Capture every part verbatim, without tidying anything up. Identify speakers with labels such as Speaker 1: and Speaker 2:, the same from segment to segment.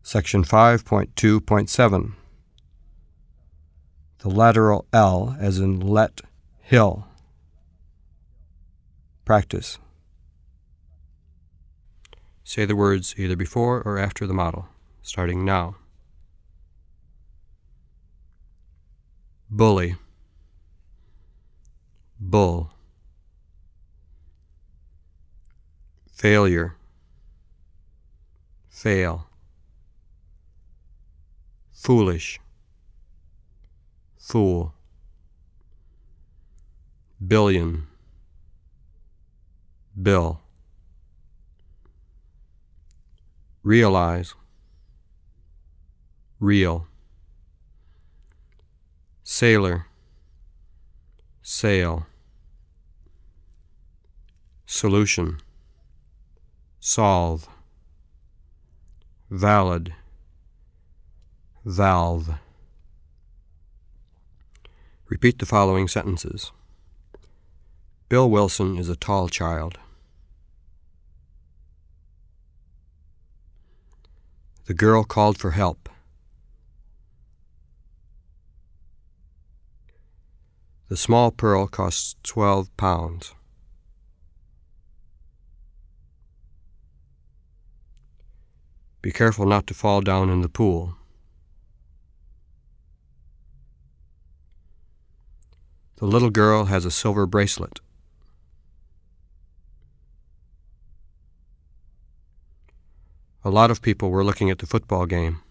Speaker 1: Section five point two point seven. The lateral L as in let, hill. Practice. Say the words either before or after the model, starting now. Bully, bull. Failure, fail. Foolish, fool. Billion, bill. Realize, real. Sailor, sail. Solution, solve. Valid, valve. Repeat the following sentences. Bill Wilson is a tall child. The girl called for help. The small pearl costs twelve pounds. Be careful not to fall down in the pool. The little girl has a silver bracelet. A lot of people were looking at the football game.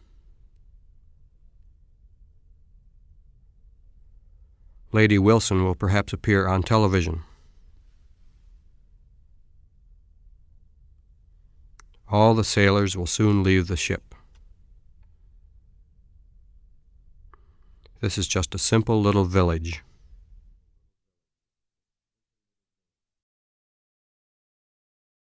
Speaker 1: Lady Wilson will perhaps appear on television. All the sailors will soon leave the ship. This is just a simple little village.